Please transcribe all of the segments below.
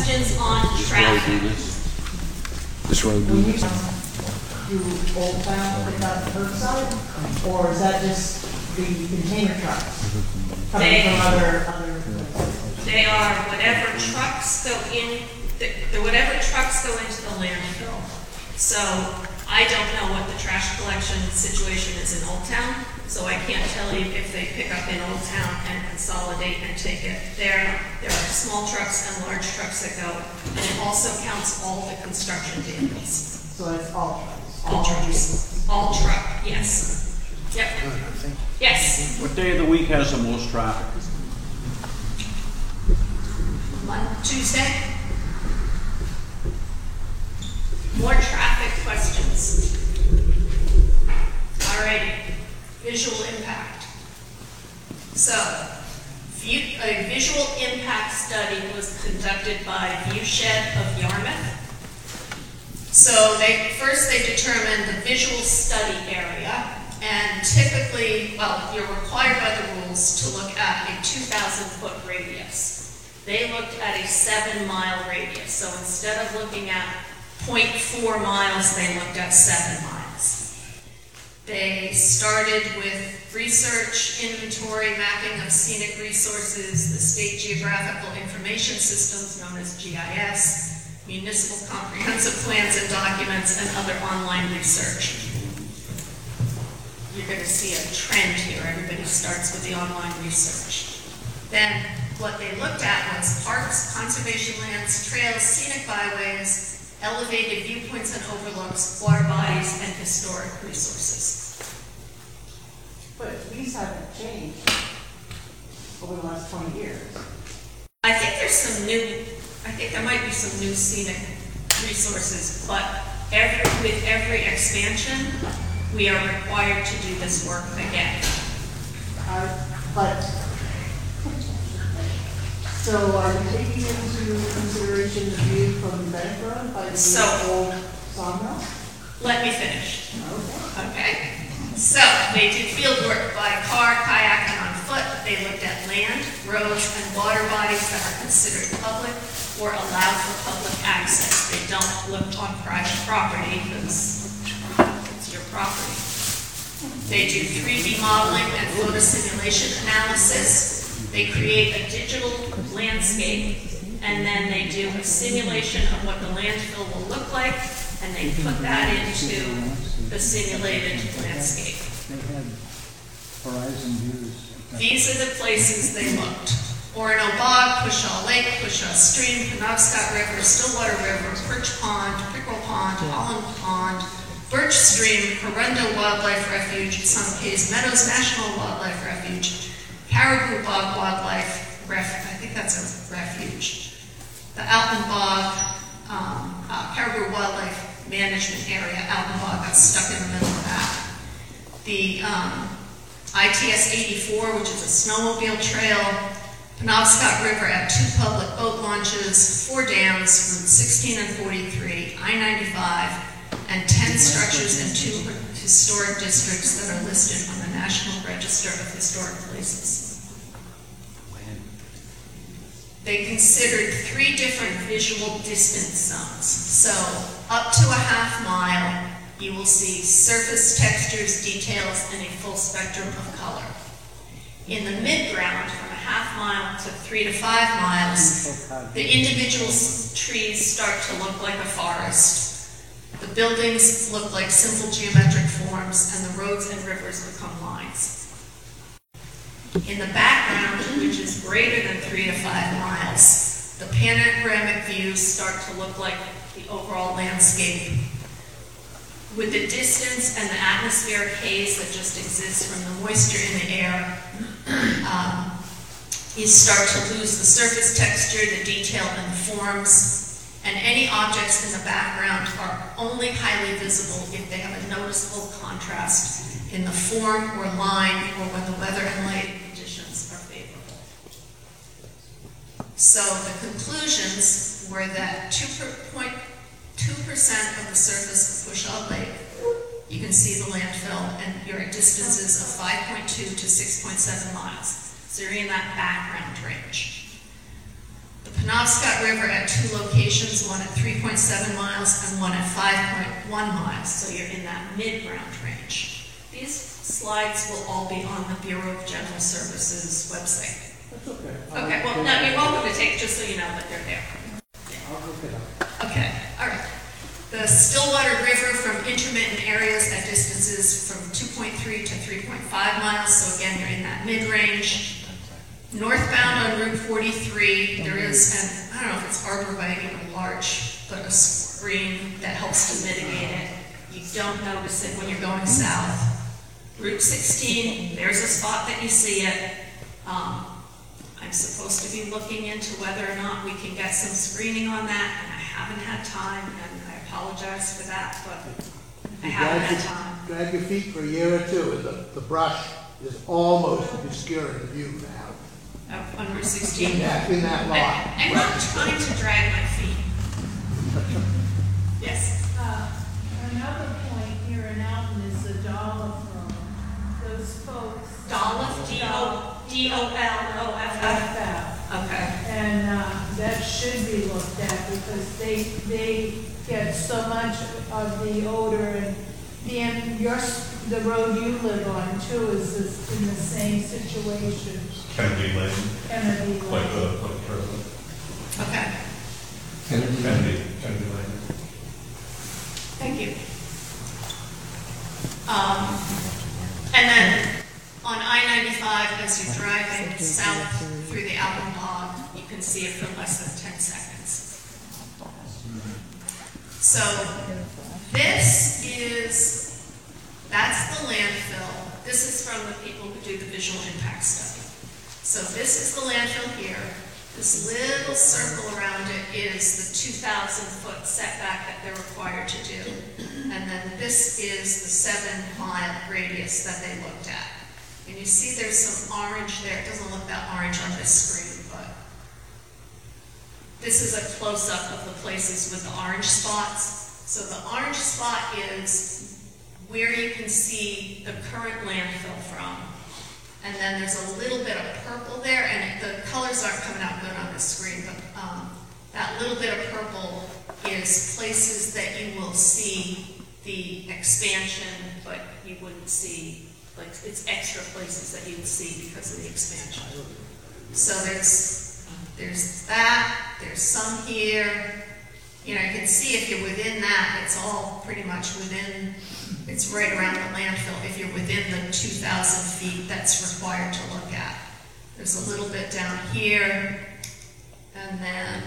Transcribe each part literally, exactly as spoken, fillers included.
questions on traffic? This road. When you do Old Town, pick up the curbside, or is that just the container trucks coming They- from other, other places? They are whatever trucks go in, the, the whatever trucks go into the landfill. So I don't know what the trash collection situation is in Old Town, so I can't tell you if they pick up in Old Town and consolidate and take it. There, there are small trucks and large trucks that go, and it also counts all the construction vehicles. So it's all trucks? All trucks. All truck, yes. Yep. Yes. What day of the week has the most traffic? Mon- Tuesday. More traffic questions. Alrighty, visual impact. So, view, a visual impact study was conducted by Viewshed of Yarmouth. So they first they determined the visual study area, and typically, well, you're required by the rules to look at a two thousand foot radius. They looked at a seven mile radius. So instead of looking at zero point four miles, they looked at seven miles. They started with research, inventory, mapping of scenic resources, the State Geographical Information Systems, known as G I S, municipal comprehensive plans and documents, and other online research. You're going to see a trend here. Everybody starts with the online research. Then what they looked at was parks, conservation lands, trails, scenic byways, elevated viewpoints and overlooks, water bodies, and historic resources. But these haven't changed over the last twenty years. I think there's some new, I think there might be some new scenic resources, but every, with every expansion, we are required to do this work again. Uh, But, so are you taking into consideration the view from Bank Road by the So- old sawmill? Let me finish. Okay. Okay, so they did field work by car, kayak, and on foot. They looked at land, roads, and water bodies that are considered public or allowed for public access. They don't look on private property because it's your property. They do three D modeling and photo simulation analysis. They create a digital landscape, and then they do a simulation of what the landfill will look like, and they put that into the simulated landscape. They had horizon views. These are the places they looked. Orono Bog, Pushaw Lake, Pushaw Stream, Penobscot River, Stillwater River, Perch Pond, Pickerel Pond, Holland Pond, Birch Stream, Corunda Wildlife Refuge, Suncays Meadows National Wildlife Refuge, Caribou Bog Wildlife Refuge, I think that's a refuge, the Alton Bog, um, uh, Caribou Wildlife Management Area, Alton Bog got stuck in the middle of that. The um, I T S eighty-four, which is a snowmobile trail, Penobscot River at two public boat launches, four dams, Route sixteen and forty-three, I ninety-five, and ten structures in two historic districts that are listed on the National Register of Historic Places. They considered three different visual distance zones. So up to a half mile, you will see surface textures, details, and a full spectrum of color. In the mid-ground, from a half mile to three to five miles, the individual trees start to look like a forest. The buildings look like simple geometric forms, and the roads and rivers become lines. In the background, which is greater than three to five miles, the panoramic views start to look like the overall landscape. With the distance and the atmospheric haze that just exists from the moisture in the air, um, you start to lose the surface texture, the detail, and the forms, and any objects in the background are only highly visible if they have a noticeable contrast in the form or line or when the weather and lighting conditions are favorable. So the conclusions were that two point two percent of the surface of Pushaw Lake, you can see the landfill, and you're at distances of five point two to six point seven miles. So you're in that background range. The Penobscot River at two locations, one at three point seven miles and one at five point one miles, so you're in that mid-ground range. These slides will all be on the Bureau of General Services website. That's okay. Okay, well, no, you're welcome to take, just so you know that they're there. I'll look it up. Okay, all right. The Stillwater River from intermittent areas at distances from two point three to three point five miles, so again, you're in that mid-range. Northbound on Route forty-three, there is an, I don't know if it's arborvitae or larch, but a screen that helps to mitigate it. You don't notice it when you're going south. Route sixteen, there's a spot that you see it. Um, I'm supposed to be looking into whether or not we can get some screening on that, and I haven't had time, and I apologize for that, but I You haven't drag had your- time. Drag your feet for a year or two, and the, the brush is almost obscuring the view now. Uh, On Route In sixteen. that, in that lot. I- I'm not trying to drag my feet. Yes. Uh, Another point here in Alton is the dollar firm. Those folks. Dolph, D O, D O L O F F. F. Okay. And uh, that should be looked at because they, they get so much of the odor and the, and your, s- the road you live on too is this- in the same situation. Kennedy Lane, Kennedy like Lane. the, like the president. Okay. Kennedy, Kennedy Lane. Thank you. Um, and then on I ninety-five, as you're driving south through the Alton Bog, you can see it for less than ten seconds. So this is, that's the landfill. This is from the people who do the visual impact study. So this is the landfill here. This little circle around it is the two thousand foot setback that they're required to do. And then this is the seven mile radius that they looked at. And you see there's some orange there. It doesn't look that orange on this screen, but this is a close-up of the places with the orange spots. So the orange spot is where you can see the current landfill from. And then there's a little bit of purple there, and it, the colors aren't coming out good on the screen, but um, that little bit of purple is places that you will see the expansion, but you wouldn't see, like, it's extra places that you would see because of the expansion. So there's, there's that, there's some here. You know, you can see if you're within that, it's all pretty much within, it's right around the landfill. If you're within the two thousand feet, that's required to look at. There's a little bit down here, and then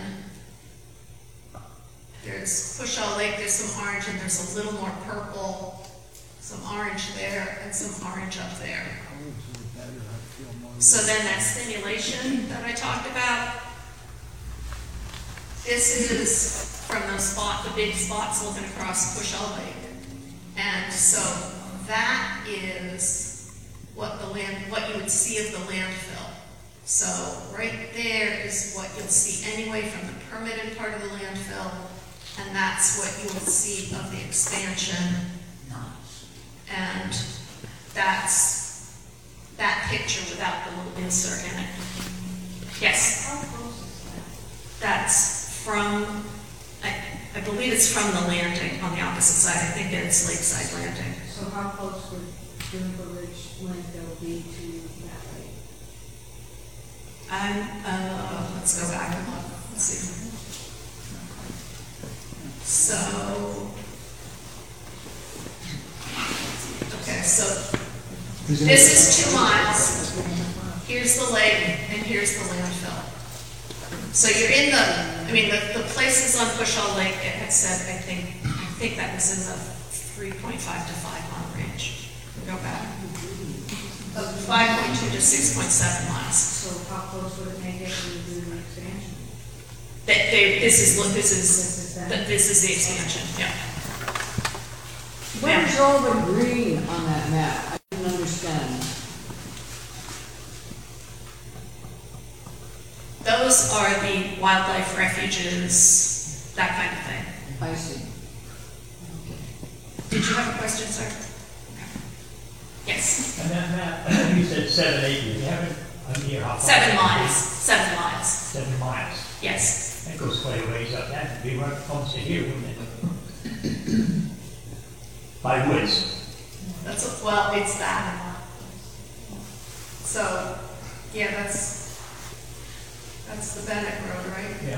there's Pushaw Lake, there's some orange, and there's a little more purple, some orange there, and some orange up there. So then that stimulation that I talked about, this is from those spot, the big spots looking across Pushaw Lake. And so that is what the land, what you would see of the landfill. So right there is what you'll see anyway from the permitted part of the landfill, and that's what you will see of the expansion. And that's that picture without the little insert in it. Yes? How close is that? That's from, I, I believe it's from the landing on the opposite side. I think it's Lakeside Landing. So how close would Juniper Ridge landfill be to that lake? And, uh, let's go back and look. Let's see. So, okay, so this is two miles. Here's the lake, and here's the landfill. So you're in the, I mean, the, the places on Pushaw Lake, it had said, I think, I think that was in the three point five to five mile range. Go back. five point two to six point seven miles. So how close would it make it when you do the expansion? That they, this is, look, this This is, is that. that this is the expansion, yeah. What is all the green on that map? I didn't understand. Those are the wildlife refuges, that kind of thing. I see. Did you have a question, sir? Okay. Yes, And that map, you said seven acres, you have it, I mean, how far? seven miles, seven miles. Seven miles. Yes, That goes quite a ways up, that'd be right close to here, wouldn't it? By woods. that's, what- well, it's that. So, yeah, that's, that's the Bennett Road, right? Yeah.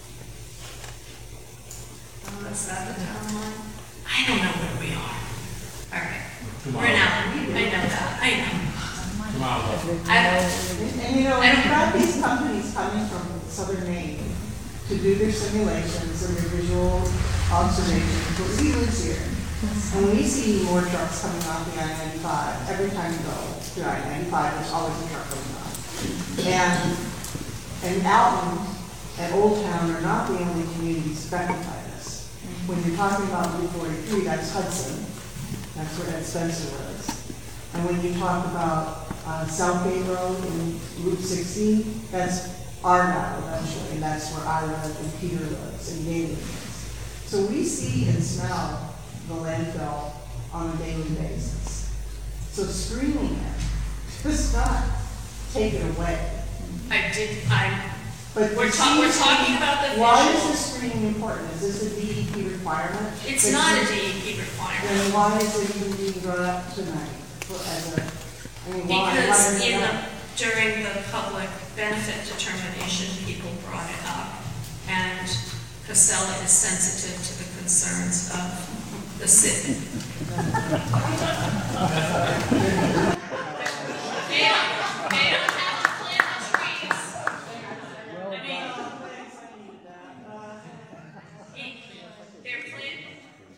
Oh, that's that the town line? I don't know where we are. All right, we're now, I know that, I know. I, And, and you know, I don't- you've got these companies coming from southern Maine to do their simulations and their visual observations, but we live here. And we see more trucks coming off the I ninety-five, every time you go to I ninety-five, there's always a truck coming off. And, and Alton and Old Town are not the only communities affected by this. When you're talking about Route forty-three, that's Hudson, that's where Ed Spencer lives. And when you talk about uh, Southgate Road and Route sixteen, that's Argyle eventually, and that's where I live and Peter lives and David lives. So we see and smell the landfill on a daily basis. So screening it does not take it away. I did, I, But we're you talking, see- we're talking about the Why is visual. this screening important? Is this a D E P requirement? It's But not a you- D E P requirement. Then why is it even being brought up tonight for, as a, I mean, why? why Because is it in the, not? during the public benefit determination, people brought it up. And Casella is sensitive to the concerns of the city. They don't, they don't have to plant the trees. I mean, it- they're planting.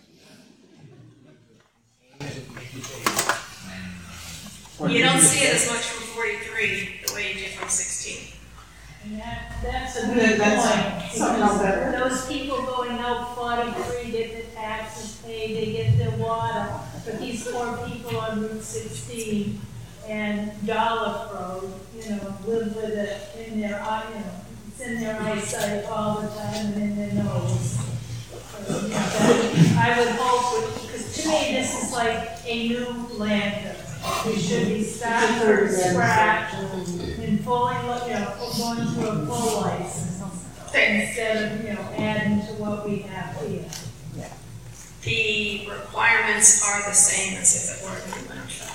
You don't see it as much from forty-three the way you do from sixteen. And that, that's a Yeah, good that's point, somehow because better. those people going out forty-three get the taxes paid, they get their water, but these poor people on Route sixteen and Dolph Road, you know, live with it in their eye, you know, it's in their eyesight all the time and in their nose. So, you know, that- I would hope, because to me, this is like a new landfill. We should be starting from scratch and fully, you know, going through a full license instead of, you know, adding to what we have here. The requirements are the same as if it were a new landfill.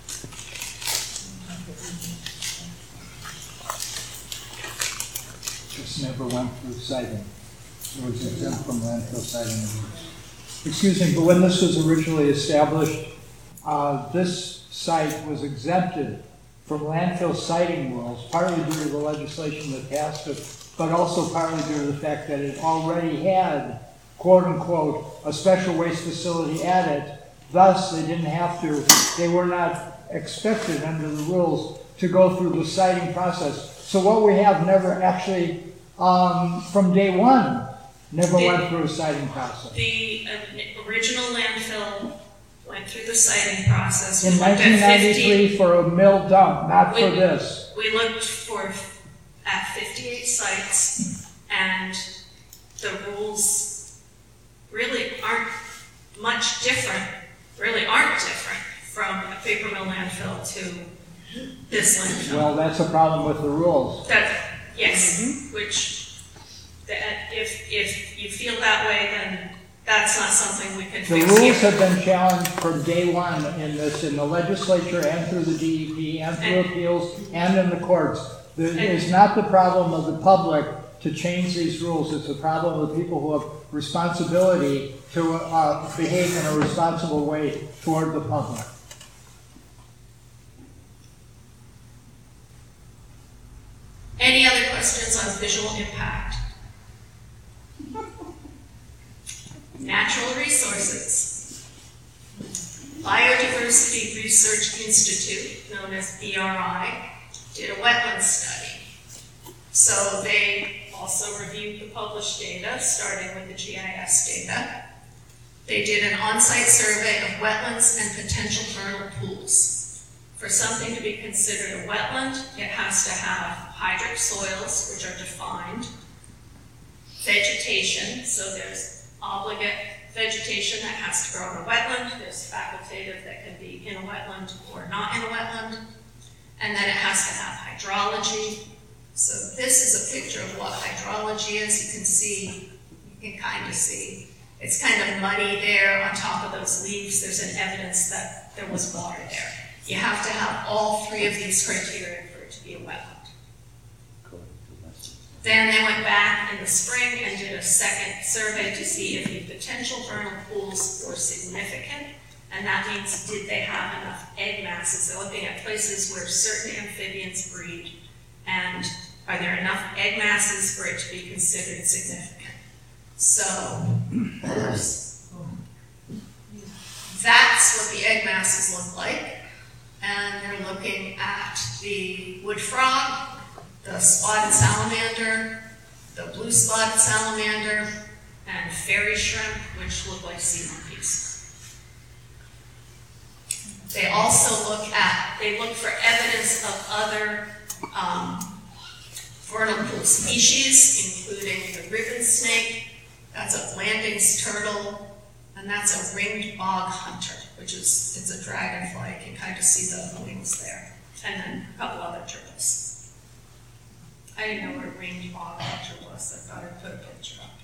Just never went through siting. It was exempt from landfill siting. Excuse me, but when this was originally established, uh, this site was exempted from landfill siting rules, partly due to the legislation that passed it, but also partly due to the fact that it already had, quote-unquote, a special waste facility at it. Thus, they didn't have to, they were not expected under the rules to go through the siting process. So what we have never actually, um, from day one, never The- went through a siting process. The uh, original landfill went through the siting process. We In looked at nineteen ninety-three fifty for a mill dump, not for We- this. We looked for, at fifty-eight sites, and the rules really aren't much different, really aren't different from a paper mill landfill to this landfill. Well, that's a problem with the rules. That, yes, which, that if, if you feel that way, then that's not something we can The fix rules here. have been challenged from day one in this, in the legislature and through the D E P and through And- appeals and in the courts. There And- is not the problem of the public to change these rules. It's the problem of the people who have responsibility to uh, behave in a responsible way toward the public. Any other questions on visual impact? Natural resources. Biodiversity Research Institute, known as B R I, did a wetland study. So they also reviewed the published data, starting with the G I S data. They did an on-site survey of wetlands and potential vernal pools. For something to be considered a wetland, it has to have hydric soils, which are defined, vegetation, so there's obligate vegetation that has to grow in a wetland, there's facultative that can be in a wetland or not in a wetland, and then it has to have hydrology, So this is a picture of what hydrology is. You can see, you can kind of see. It's kind of muddy there on top of those leaves. There's an evidence that there was water there. You have to have all three of these criteria for it to be a wetland. Then they went back in the spring and did a second survey to see if the potential vernal pools were significant. And that means, did they have enough egg masses? They're looking at places where certain amphibians breed. And are there enough egg masses for it to be considered significant? So, that's what the egg masses look like. And they're looking at the wood frog, the spotted salamander, the blue spotted salamander, and fairy shrimp, which look like sea monkeys. They also look at, they look for evidence of other um, vernal pool species, including the ribbon snake, that's a Blanding's turtle, and that's a ringed bog hunter, which is, it's a dragonfly. You can kind of see the wings there. And then a couple other turtles. I didn't know what a ringed bog hunter was. I thought I'd put a picture up.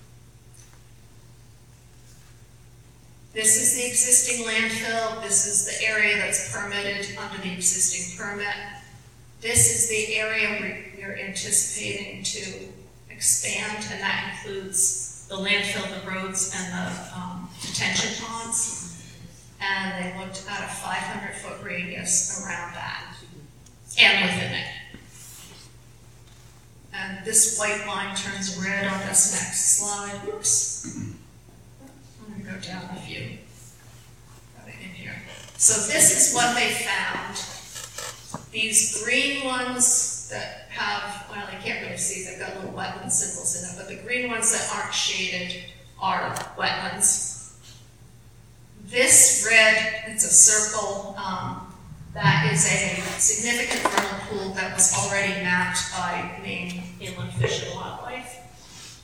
This is the existing landfill. This is the area that's permitted under the existing permit. This is the area where you're anticipating to expand, and that includes the landfill, the roads, and the um, detention ponds. And they looked at a five hundred foot radius around that and within it. And this white line turns red on this next slide. Whoops. I'm gonna go down a few. Got it in here. So this is what they found. These green ones that have, well, you can't really see, they've got little wetland symbols in it, but the green ones that aren't shaded are wetlands. This red, it's a circle, um, that is a significant vernal pool that was already mapped by Maine Inland Fish and Wildlife.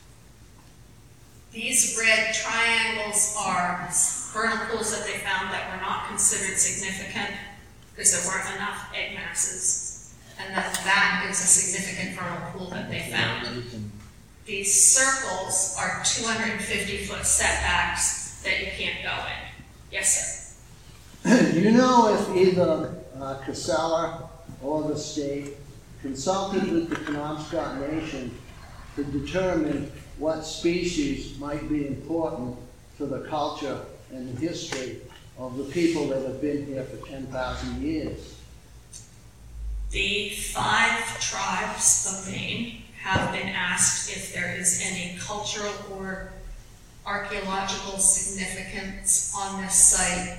These red triangles are vernal pools that they found that were not considered significant because there weren't enough egg masses. And then that is a significant vernal pool that they found. These circles are two hundred fifty foot setbacks that you can't go in. Yes, sir. Do you know if either uh, Casella or the state consulted with the Penobscot Nation to determine what species might be important to the culture and the history of the people that have been here for ten thousand years? The five tribes of Maine have been asked if there is any cultural or archaeological significance on this site.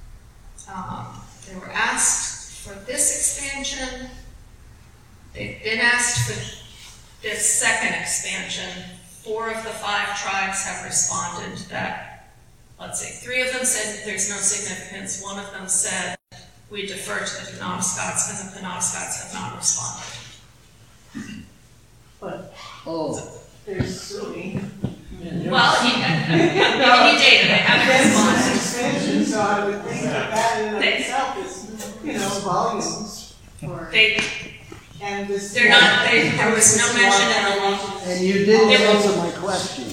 Um, they were asked for this expansion. They've been asked for this second expansion. Four of the five tribes have responded that, let's see, three of them said there's no significance. One of them said we defer to the Penobscots, and the Penobscots have not responded. But Oh, there's silly. Well, you any data, they haven't That's an responded. expansion, so I would think that that in and of They- itself is, you know, volumes for, They, and this. they're not, they, there was no mention in the law. and you didn't It was- answer my question.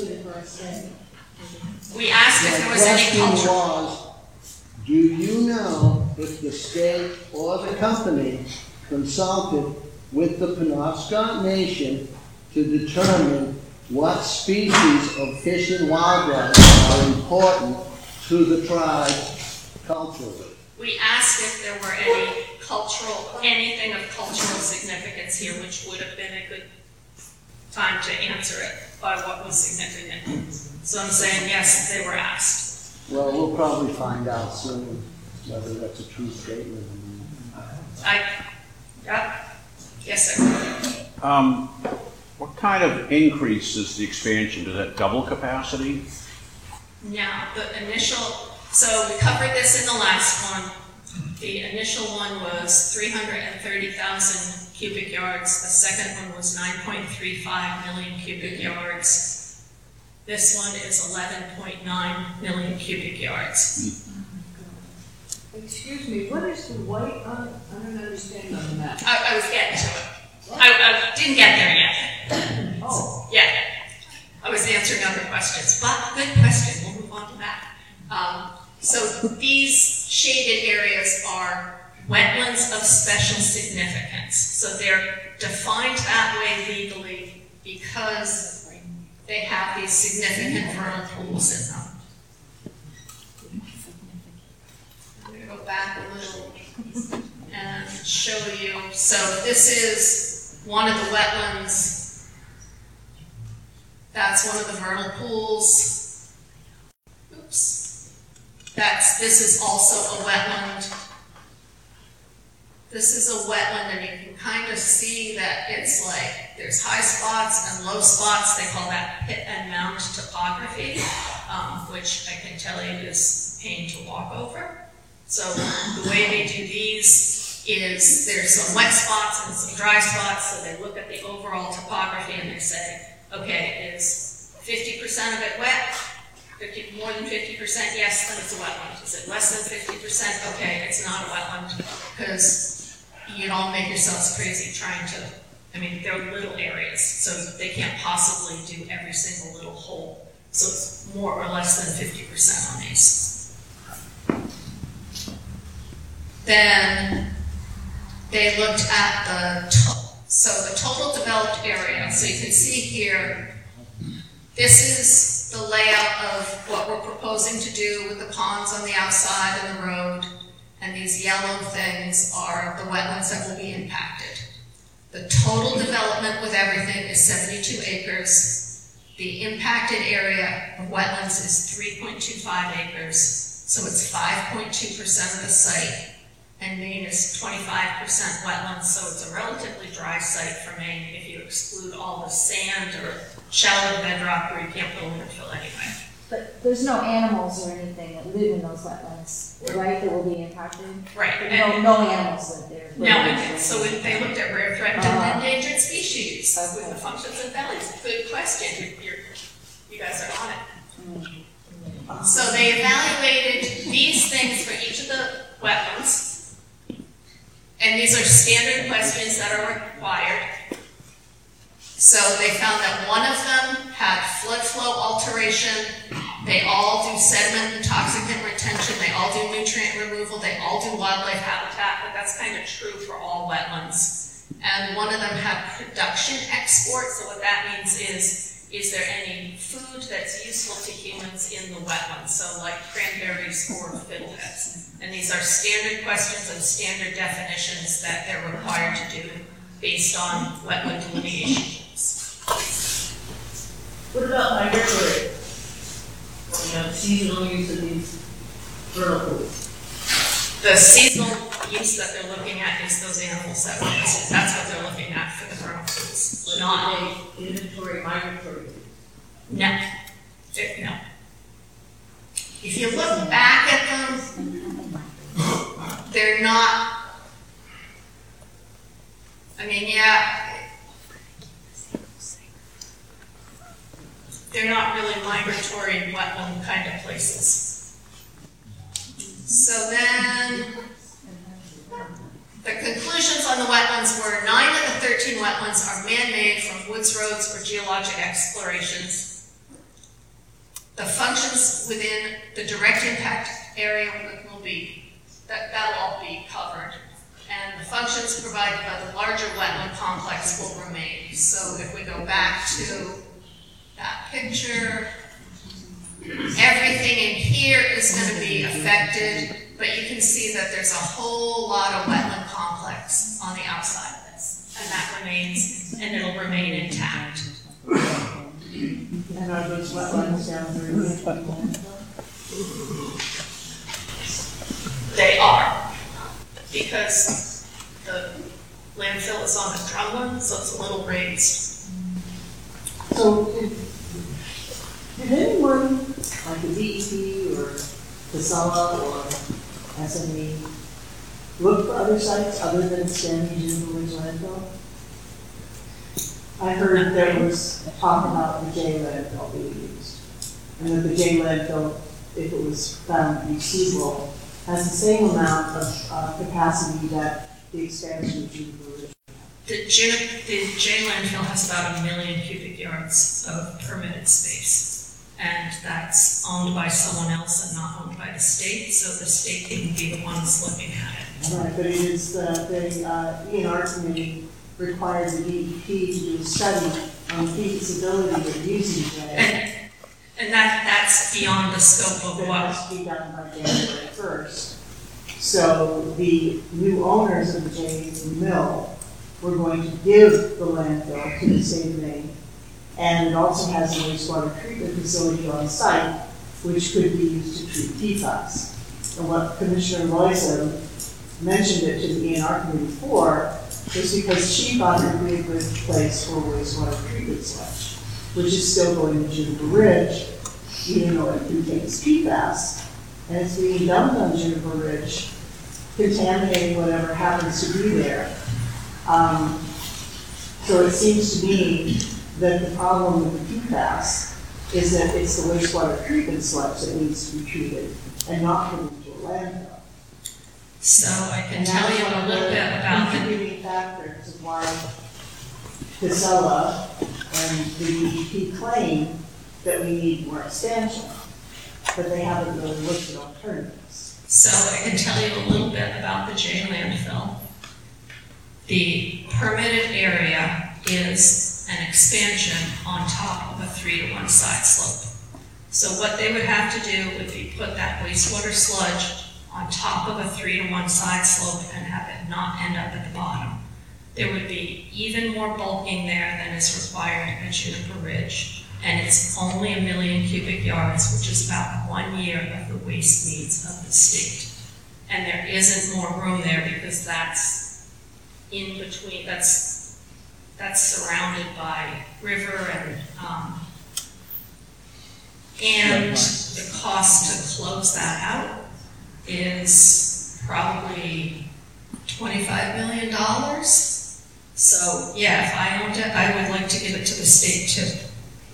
We asked if there My was any question culture. was, do you know if the state or the company consulted with the Penobscot Nation to determine what species of fish and wildlife are important to the tribe culturally? We asked if there were any cultural, anything of cultural significance here, which would have been a good time to answer it by what was significant. So I'm saying, yes, they were asked. Well, we'll probably find out soon whether that's a true statement. I, yeah, yes, sir. Um, what kind of increase is the expansion? Does that double capacity? Now, the initial, so we covered this in the last one. The initial one was three hundred thirty thousand cubic yards. The second one was nine point three five million cubic yards. This one is eleven point nine million cubic yards. Excuse me, what is the white on, I don't understand on the map. I, I was getting to it. I, I didn't get there yet. Oh. Yeah. I was answering other questions, but good question. We'll move on to that. Um, so these shaded areas are wetlands of special significance. So they're defined that way legally because they have these significant vernal pools in them. I'm going to go back a little and show you. So this is one of the wetlands. That's one of the vernal pools. Oops. That's, this is also a wetland. This is a wetland, and you can kind of see that it's like there's high spots and low spots. They call that pit and mound topography, um, which I can tell you is a pain to walk over. So the way they do these is there's some wet spots and some dry spots, so they look at the overall topography and they say, okay, is fifty percent of it wet? fifty, more than fifty percent, yes, then it's a wetland. Is it less than fifty percent? Okay, it's not a wetland, because you don't make yourselves crazy trying to, I mean, they're little areas, so they can't possibly do every single little hole. So it's more or less than fifty percent on these. Then they looked at the, to so the total developed area. So you can see here, this is the layout of what we're proposing to do with the ponds on the outside and the road. And these yellow things are the wetlands that will be impacted. The total development with everything is seventy-two acres. The impacted area of wetlands is three point two five acres. So it's five point two percent of the site. And Maine is twenty-five percent wetlands, so it's a relatively dry site for Maine if you exclude all the sand or shallow bedrock where you can't build landfill anyway. But there's no animals or anything that live in those wetlands, right, that will be impacted? Right. But no, no animals live there. No, and so if they looked at rare, threatened, and Uh-huh. endangered species Okay. with the functions of bellies. Good question. You're, you guys are on it. Mm. So they evaluated these things for each of the wetlands, and these are standard questions that are required. So they found that one of them had flood flow alteration, they all do sediment and toxicant retention, they all do nutrient removal, they all do wildlife habitat, but that's kind of true for all wetlands. And one of them had production export, so what that means is, is there any food that's useful to humans in the wetlands? So like cranberries or fiddleheads. And these are standard questions and standard definitions that they're required to do based on wetland delineation. What about migratory? You know, seasonal use of these vernal pools? The seasonal use that they're looking at is those animals that were listed. That's what they're looking at for the vernal pools. But Not they inventory migratory. no. They're- no. If you look back at them, they're not. I mean, yeah. They're not really migratory and wetland kind of places. So then, the conclusions on the wetlands were nine of the thirteen wetlands are man-made from woods roads or geologic explorations. The functions within the direct impact area will be, that, that'll all be covered. And the functions provided by the larger wetland complex will remain. So if we go back to that picture, everything in here is going to be affected, but you can see that there's a whole lot of wetland complex on the outside of this, and that remains, and it'll remain intact. And are those wetlands down there? They are, because the landfill is on the drumlin, so it's a little raised. So, did, did anyone, like the D E P or Casella or S M E, look for other sites other than Standing Village landfill? I heard there was talk about the J landfill being used, and that the J landfill, if it was found to be suitable, has the same amount of uh, capacity that the expansion of June Village. The June, the J landfill has about a million cubic yards of permitted space. And that's owned by someone else and not owned by the state, so the state can be the ones looking at it. Right, but it is, the, the, uh, E and R committee requires the D E P to do a study on feasibility of using J. And, and that, that's beyond the scope of That what, has to be done by January first. So the new owners of the J mill were going to give the landfill to the state of Maine. And it also has a wastewater treatment facility on site, which could be used to treat P FAS. And what Commissioner Loiseau mentioned it to the E and R committee for was because she thought it would be a good place for wastewater treatment sludge, which is still going to Juniper Ridge, even though it contains P FAS. And it's being dumped on Juniper Ridge, contaminating whatever happens to be there. Um, so it seems to me that the problem with the P FAS is that it's the wastewater treatment sludge that needs to be treated and not put into a landfill. so I can And tell that's you one a of little the bit about the contributing factors of why Casella and the D E P claim that we need more expansion, but they haven't really looked at alternatives. So I can tell you a little bit about the J landfill. The permitted area is an expansion on top of a three to one side slope. So what they would have to do would be put that wastewater sludge on top of a three to one side slope and have it not end up at the bottom. There would be even more bulking there than is required at Juniper Ridge. And it's only a million cubic yards, which is about one year of the waste needs of the state. And there isn't more room there because that's in between, that's, that's surrounded by river and, um, and the cost to close that out is probably twenty-five million dollars. So yeah, if I owned it, I would like to give it to the state too.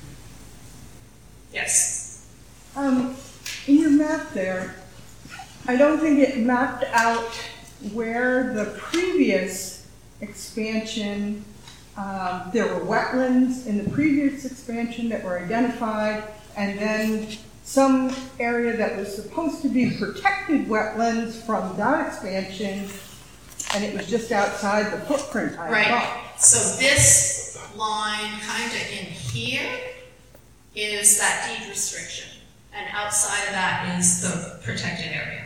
Yes. Um, in your map there, I don't think it mapped out where the previous expansion, um, there were wetlands in the previous expansion that were identified, and then some area that was supposed to be protected wetlands from that expansion, and it was just outside the footprint, I Right. thought. So this line kind of in here is that deed restriction, and outside of that is the protected area.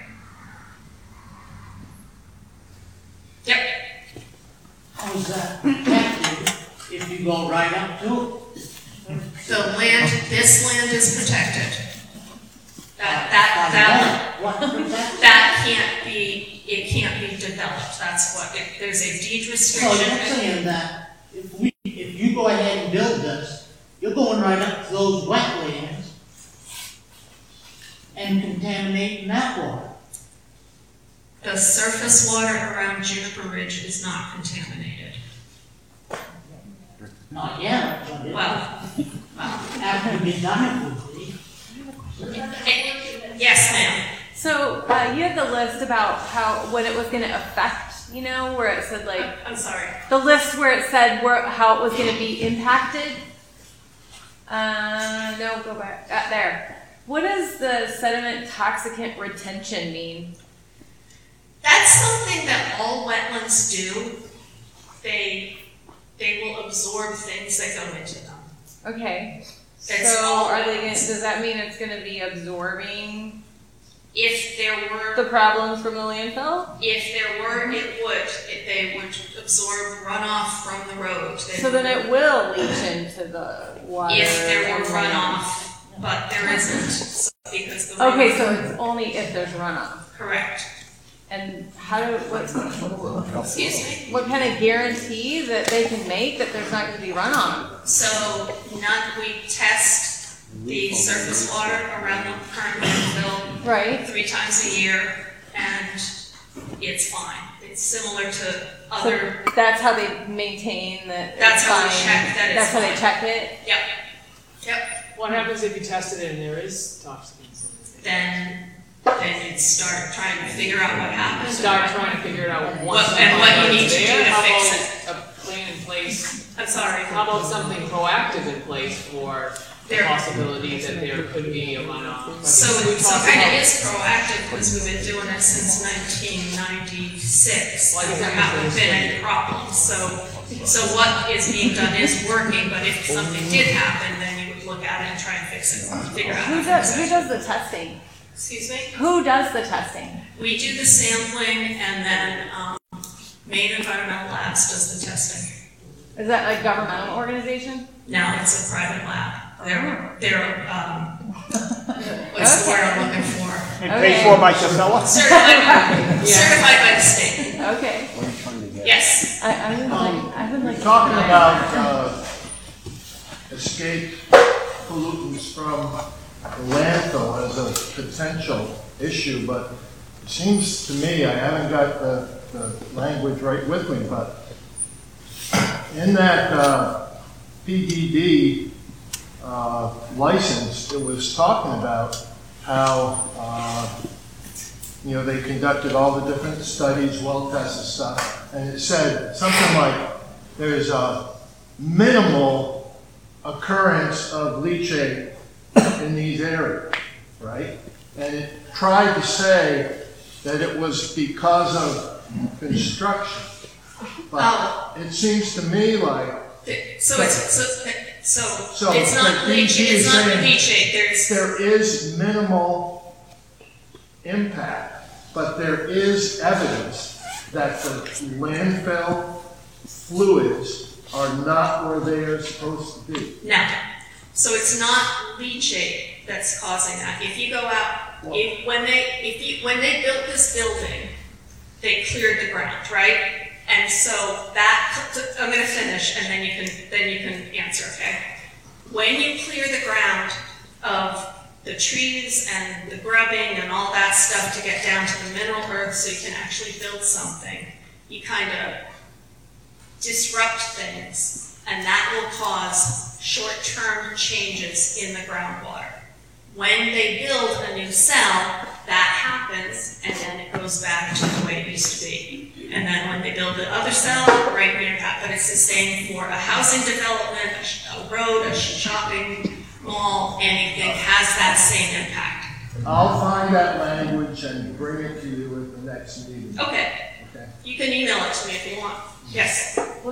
Yep. How's that protected if you go right up to it? The land, this land is protected. That, that, that, What protected? that can't be, it can't be developed. That's what, if there's a deed So restriction. you're saying that if we, if you go ahead and build this, you're going right up to those wetlands and contaminating that water. The surface water around Juniper Ridge is not contaminated. Not yet, but it, Well, after you get done, it will be. yes, ma'am. So uh, you had the list about how what it was going to affect, you know, where it said like I'm sorry. the list where it said where how it was going to be impacted. Uh, no, go back uh, there. What does the sediment toxicant retention mean? That's something that all wetlands do. They they will absorb things that go into them. Okay. It's so all are they gonna, wetlands. does that mean it's going to be absorbing If there were the problems from the landfill? if there were, it would. It, they would absorb runoff from the road. They So then would- it will leach into the water. if there were and- runoff, but there isn't, so, because the road. Okay, so it's only if there's runoff. Correct. And how do, what, Excuse me? what kind of guarantee that they can make that there's not gonna be runoff? So none, we test the surface water around the current landfill Right? three times a year, and it's fine. It's similar to other, So that's how they maintain that That's it's how they fine. check that it's That's how they fine. check it? yep, yep. What happens if you test it and there is toxins? Then, then you'd start trying to figure out what happened. Start trying to figure it out What- once and you what find you out need it's to do there. to How fix about a plan place? I'm sorry. How about something proactive in place for the There- possibility that there could be a runoff? So We it so talked kind of about- is proactive because we've been doing it since nineteen ninety-six. Like and there that haven't was- been any problems. So, so what is being done is working, but if something did happen, then you would look at it and try and fix it, figure out how Who to does, fix who it. does the testing? Excuse me? Who does the testing? We do the sampling and then, um, Maine Environmental Labs does the testing. Is that a governmental organization? No, it's a private lab. They're, they're, um, what's the word I'm looking for? And paid for by Casella? Certified by, certified by the state. Okay. Yes. I, I would like, I would like. We're talking about, uh, escape pollutants from the landfill as a potential issue, but it seems to me, I haven't got the, the language right with me, but in that, uh, P D D, uh, license, it was talking about how, uh, you know, they conducted all the different studies, well tested stuff, and it said something like there's a minimal occurrence of leachate in these areas, right? And it tried to say that it was because of construction. But it seems to me like So it's, so, so, So, it's not but D E P leachate, it's is not saying leachate, there's, there is minimal impact, but there is evidence that the landfill fluids are not where they are supposed to be. no. So it's not leachate that's causing that. If you go out, if, when they, if you, when they built this building, they cleared the ground, right? And so that, I'm gonna finish and then you can, then you can answer, okay? When you clear the ground of the trees and the grubbing and all that stuff to get down to the mineral earth so you can actually build something, you kind of disrupt things, and that will cause short-term changes in the groundwater. When they build a new cell, that happens, and then it goes back to the way it used to be. And then when they build the other cell, right near that, but it's the same for a housing development, a, sh- a road, a sh- shopping mall, anything has that same impact. I'll find that language and bring it to you at the next meeting. Okay. Okay. You can email it to me if you want. Yes.